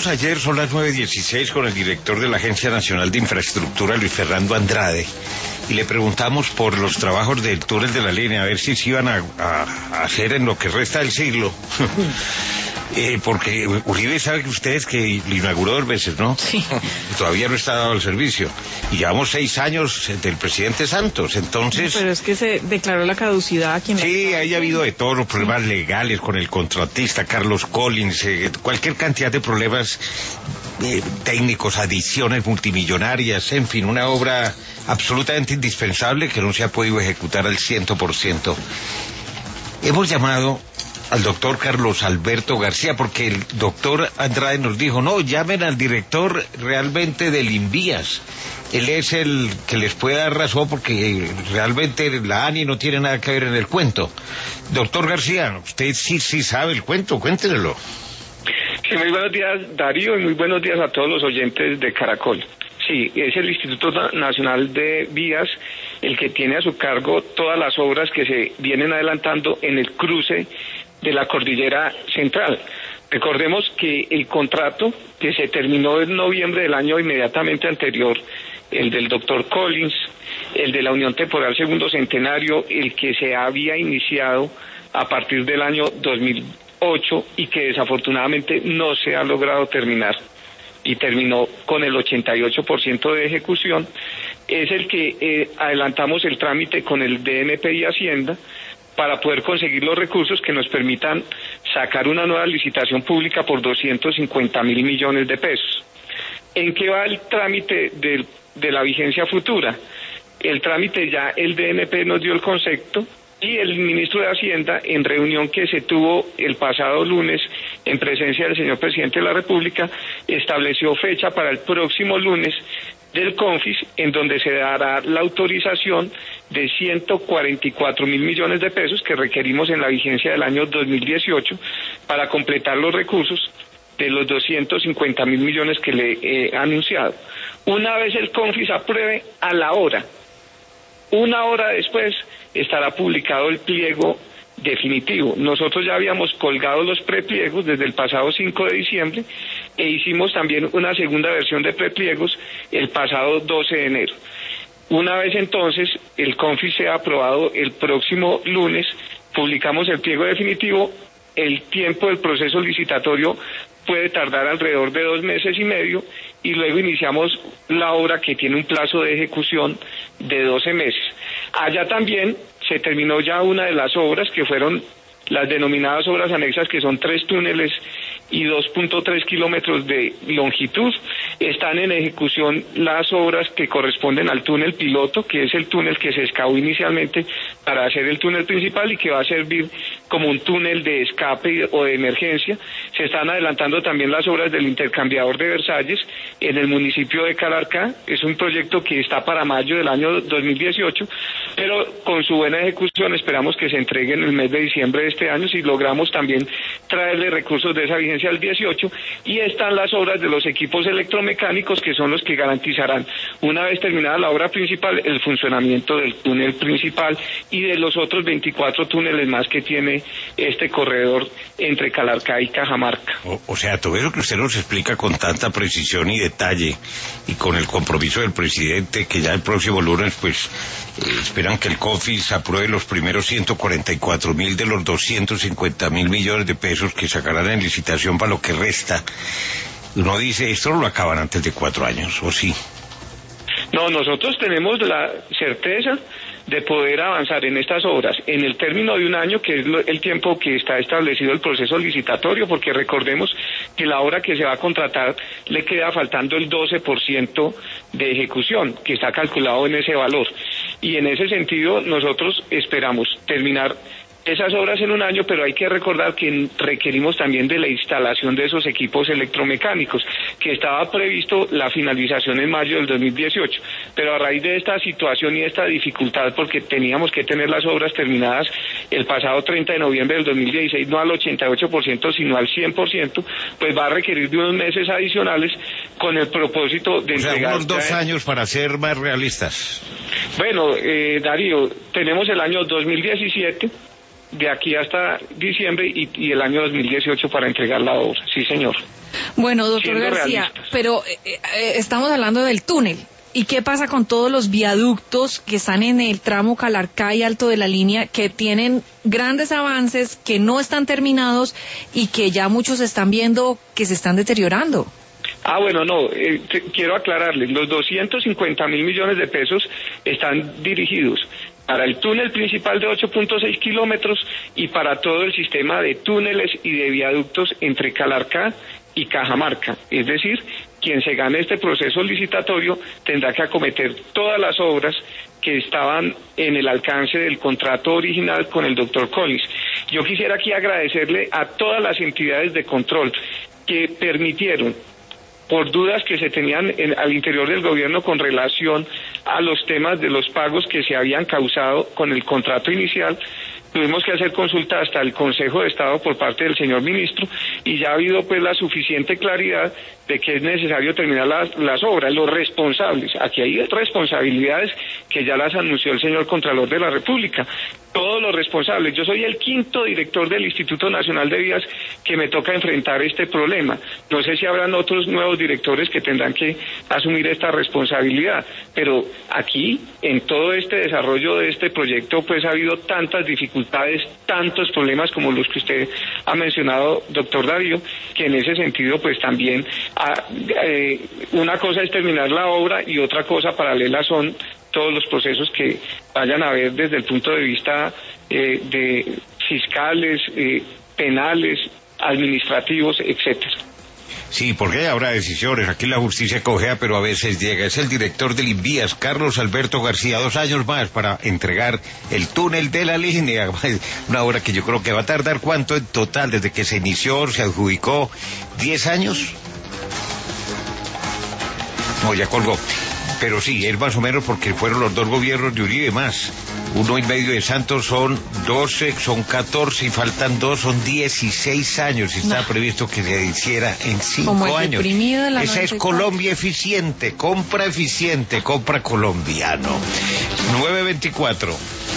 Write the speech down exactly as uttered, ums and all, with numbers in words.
hablamos ayer, son las nueve dieciséis, con el director de la Agencia Nacional de Infraestructura, Luis Fernando Andrade, y le preguntamos por los trabajos del túnel de la línea, a ver si se iban a, a, a hacer en lo que resta del siglo. Eh, porque Uribe sabe que ustedes que lo inauguró dos veces, ¿no? Sí. Todavía no está dado el servicio. Y llevamos seis años del presidente Santos, entonces... Pero es que se declaró la caducidad aquí en la... Sí, ahí ha habido de todos los problemas legales con el contratista Carlos Collins, eh, cualquier cantidad de problemas eh, técnicos, adiciones multimillonarias, en fin, una obra absolutamente indispensable que no se ha podido ejecutar al ciento por ciento. Hemos llamado al doctor Carlos Alberto García, porque el doctor Andrade nos dijo, no, llamen al director realmente del Invías. Él es el que les puede dar razón, porque realmente la ANI no tiene nada que ver en el cuento. Doctor García, usted sí, sí sabe el cuento, cuéntenelo. Sí, muy buenos días, Darío, y muy buenos días a todos los oyentes de Caracol. Sí, es el Instituto Nacional de Vías el que tiene a su cargo todas las obras que se vienen adelantando en el cruce de la Cordillera Central. Recordemos que el contrato que se terminó en noviembre del año inmediatamente anterior, el del doctor Collins, el de la Unión Temporal Segundo Centenario, el que se había iniciado a partir del año dos mil ocho y que desafortunadamente no se ha logrado terminar, y terminó con el ochenta y ocho por ciento de ejecución, es el que eh, adelantamos el trámite con el D M P y Hacienda para poder conseguir los recursos que nos permitan sacar una nueva licitación pública por doscientos cincuenta mil millones de pesos. ¿En qué va el trámite de, de la vigencia futura? El trámite ya el D M P nos dio el concepto, y el ministro de Hacienda, en reunión que se tuvo el pasado lunes en presencia del señor presidente de la República, estableció fecha para el próximo lunes del CONFIS, en donde se dará la autorización de ciento cuarenta y cuatro mil millones de pesos que requerimos en la vigencia del año dos mil dieciocho para completar los recursos de los doscientos cincuenta mil millones que le he anunciado. Una vez el CONFIS apruebe, a la hora, una hora después, estará publicado el pliego definitivo. Nosotros ya habíamos colgado los prepliegos desde el pasado cinco de diciembre e hicimos también una segunda versión de prepliegos el pasado doce de enero. Una vez entonces el CONFIS sea aprobado el próximo lunes, publicamos el pliego definitivo. El tiempo del proceso licitatorio puede tardar alrededor de dos meses y medio, y luego iniciamos la obra, que tiene un plazo de ejecución de doce meses. Allá también se terminó ya una de las obras, que fueron las denominadas obras anexas, que son tres túneles y dos punto tres kilómetros de longitud. Están en ejecución las obras que corresponden al túnel piloto, que es el túnel que se excavó inicialmente para hacer el túnel principal y que va a servir como un túnel de escape o de emergencia. Se están adelantando también las obras del intercambiador de Versalles en el municipio de Calarcá. Es un proyecto que está para mayo del año dos mil dieciocho, pero con su buena ejecución esperamos que se entregue en el mes de diciembre de este año, si logramos también traerle recursos de esa vigencia al dieciocho. Y están las obras de los equipos electromecánicos, que son los que garantizarán, una vez terminada la obra principal, el funcionamiento del túnel principal y de los otros veinticuatro túneles más que tiene este corredor entre Calarcá y Cajamarca. O, o sea, todo eso que usted nos explica con tanta precisión y detalle, y con el compromiso del presidente, que ya el próximo lunes pues eh, esperan que el CONFIS apruebe los primeros ciento cuarenta y cuatro mil de los doscientos cincuenta mil millones de pesos que sacarán en licitación para lo que resta. Uno dice, esto no lo acaban antes de cuatro años, ¿o sí? No, nosotros tenemos la certeza de poder avanzar en estas obras en el término de un año, que es el tiempo que está establecido el proceso licitatorio, porque recordemos que la obra que se va a contratar le queda faltando el doce por ciento de ejecución, que está calculado en ese valor. Y en ese sentido nosotros esperamos terminar esas obras en un año, pero hay que recordar que requerimos también de la instalación de esos equipos electromecánicos, que estaba previsto la finalización en mayo del dos mil dieciocho, pero a raíz de esta situación y esta dificultad, porque teníamos que tener las obras terminadas el pasado treinta de noviembre del dos mil dieciséis, no al ochenta y ocho por ciento, sino al cien por ciento, pues va a requerir de unos meses adicionales con el propósito de o sea, entregar... unos dos años para ser más realistas. Bueno, eh, Darío, tenemos el año dos mil diecisiete, de aquí hasta diciembre, y, y el año dos mil dieciocho para entregar la obra. Sí, señor. Bueno, doctor García, realistas. pero eh, eh, estamos hablando del túnel. ¿Y qué pasa con todos los viaductos que están en el tramo Calarcá y Alto de la Línea, que tienen grandes avances, que no están terminados y que ya muchos están viendo que se están deteriorando? Ah, bueno, no, eh, te, quiero aclararles, los doscientos cincuenta mil millones de pesos están dirigidos para el túnel principal de ocho punto seis kilómetros y para todo el sistema de túneles y de viaductos entre Calarcá y Cajamarca. Es decir, quien se gane este proceso licitatorio tendrá que acometer todas las obras que estaban en el alcance del contrato original con el doctor Collins. Yo quisiera aquí agradecerle a todas las entidades de control que permitieron, por dudas que se tenían en, al interior del gobierno con relación a los temas de los pagos que se habían causado con el contrato inicial, tuvimos que hacer consulta hasta el Consejo de Estado por parte del señor ministro y ya ha habido pues la suficiente claridad de que es necesario terminar las, las obras, los responsables. Aquí hay responsabilidades que ya las anunció el señor Contralor de la República. Todos los responsables. Yo soy el quinto director del Instituto Nacional de Vías que me toca enfrentar este problema. No sé si habrán otros nuevos directores que tendrán que asumir esta responsabilidad, pero aquí, en todo este desarrollo de este proyecto, pues ha habido tantas dificultades, tantos problemas como los que usted ha mencionado, doctor Darío, que en ese sentido, pues también a, eh, una cosa es terminar la obra y otra cosa paralela son todos los procesos que vayan a haber desde el punto de vista eh, de fiscales, eh, penales, administrativos, etcétera. Sí, porque habrá decisiones. Aquí la justicia cojea, pero a veces llega. Es el director del Invías, Carlos Alberto García, dos años más para entregar el túnel de la línea. Una obra que yo creo que va a tardar, ¿cuánto en total? Desde que se inició, se adjudicó, ¿diez años? No, ya colgó. Pero sí, es más o menos porque fueron los dos gobiernos de Uribe más. Uno y medio de Santos son doce, son catorce y faltan dos, son dieciséis años. Y está no. previsto que se hiciera en cinco años. Esa es Colombia eficiente, compra eficiente, compra colombiano. nueve veinticuatro.